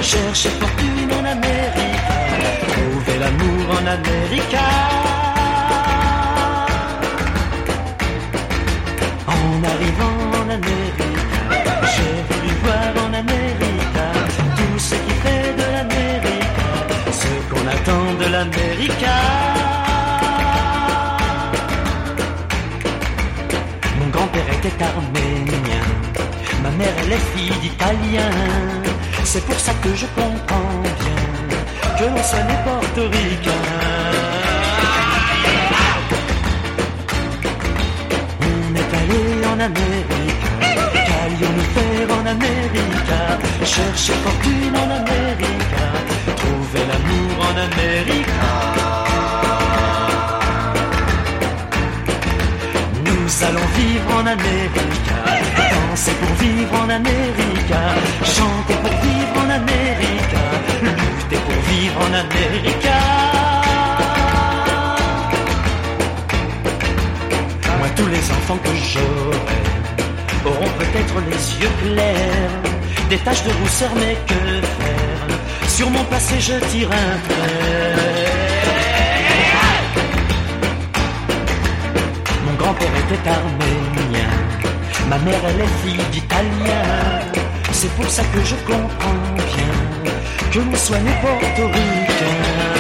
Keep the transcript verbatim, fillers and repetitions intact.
chercher fortune en Amérique, trouver l'amour en Amérique. En arrivant en Amérique, j'ai voulu voir en Amérique tout ce qui fait de l'Amérique ce qu'on attend de l'Amérique. Mon grand-père était arménien, ma mère elle est fille d'Italien. C'est pour ça que je comprends bien que l'on soit né portoricain. On est allé en Amérique, qu'allions-nous faire en Amérique? Chercher fortune en Amérique, trouver l'amour en Amérique. Nous allons vivre en Amérique, danser pour vivre en Amérique, chanter pour vivre en Amérique, lutter pour vivre en Amérique. Moi, tous les enfants que j'aurai auront peut-être les yeux clairs, des taches de rousseur, mais que faire? Sur mon passé, je tire un trait. Mon grand-père était arménien, ma mère elle est fille d'Italien. C'est pour ça que je comprends bien que l'on soit né portoricain.